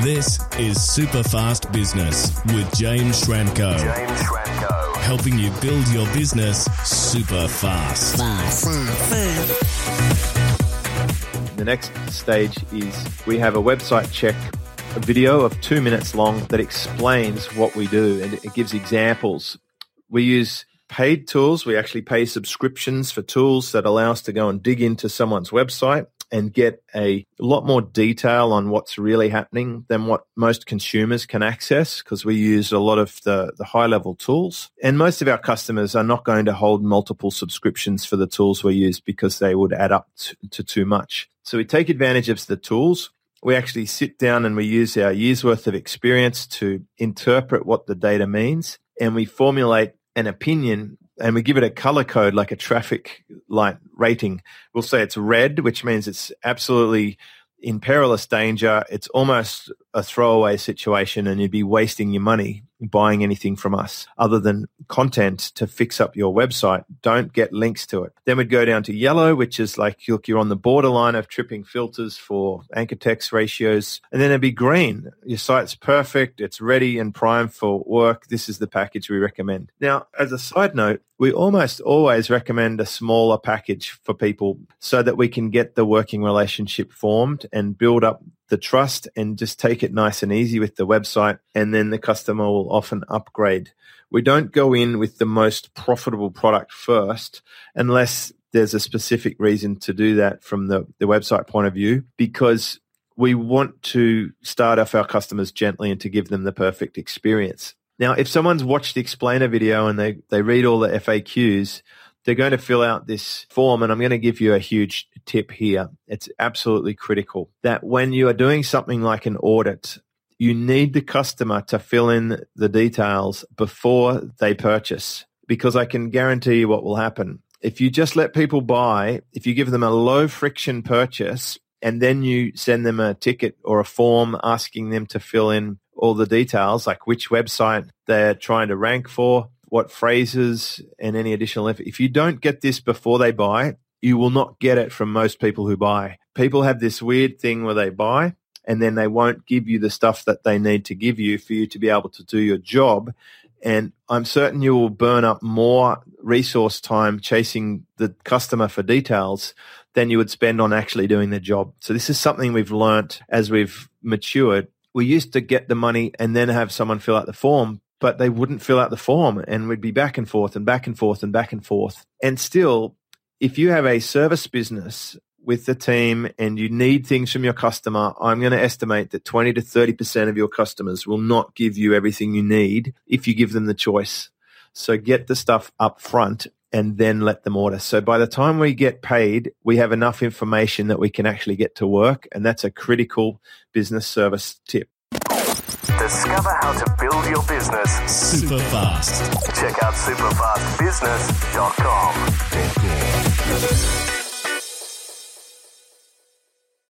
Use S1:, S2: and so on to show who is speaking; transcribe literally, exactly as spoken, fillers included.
S1: This is Superfast Business with James Schramko.
S2: James Schramko.
S1: Helping you build your business super fast.
S3: Fast. Fast.
S4: The next stage is we have a website check, a video of two minutes long that explains what we do, and it gives examples. We use paid tools. We actually pay subscriptions for tools that allow us to go and dig into someone's website and get a lot more detail on what's really happening than what most consumers can access, because we use a lot of the, the high-level tools. And most of our customers are not going to hold multiple subscriptions for the tools we use because they would add up to, to too much. So we take advantage of the tools. We actually sit down and we use our year's worth of experience to interpret what the data means, and we formulate an opinion, and we give it a color code like a traffic light rating. We'll say it's red, which means it's absolutely in perilous danger. It's almost a throwaway situation, and you'd be wasting your money buying anything from us other than content to fix up your website. Don't get links to it. Then we'd go down to yellow, which is like look, you're on the borderline of tripping filters for anchor text ratios. And then it'd be green. Your site's perfect. It's ready and primed for work. This is the package we recommend. Now, as a side note, we almost always recommend a smaller package for people so that we can get the working relationship formed and build up the trust and just take it nice and easy with the website, and then the customer will often upgrade. We don't go in with the most profitable product first unless there's a specific reason to do that from the, the website point of view, because we want to start off our customers gently and to give them the perfect experience. Now, if someone's watched the explainer video and they, they read all the F A Qs, they're going to fill out this form, and I'm going to give you a huge tip here. It's absolutely critical that when you are doing something like an audit, you need the customer to fill in the details before they purchase, because I can guarantee you what will happen. If you just let people buy, if you give them a low friction purchase and then you send them a ticket or a form asking them to fill in all the details, like which website they're trying to rank for, what phrases, and any additional info. If you don't get this before they buy, you will not get it from most people who buy. People have this weird thing where they buy and then they won't give you the stuff that they need to give you for you to be able to do your job. And I'm certain you will burn up more resource time chasing the customer for details than you would spend on actually doing the job. So this is something we've learnt as we've matured. We used to get the money and then have someone fill out the form, but they wouldn't fill out the form, and we'd be back and forth and back and forth and back and forth. And still, if you have a service business with the team and you need things from your customer, I'm going to estimate that twenty to thirty percent of your customers will not give you everything you need if you give them the choice. So get the stuff up front and then let them order. So by the time we get paid, we have enough information that we can actually get to work, and that's a critical business service tip.
S2: Discover how to build your business
S1: super fast.
S2: Check out superfast business dot com.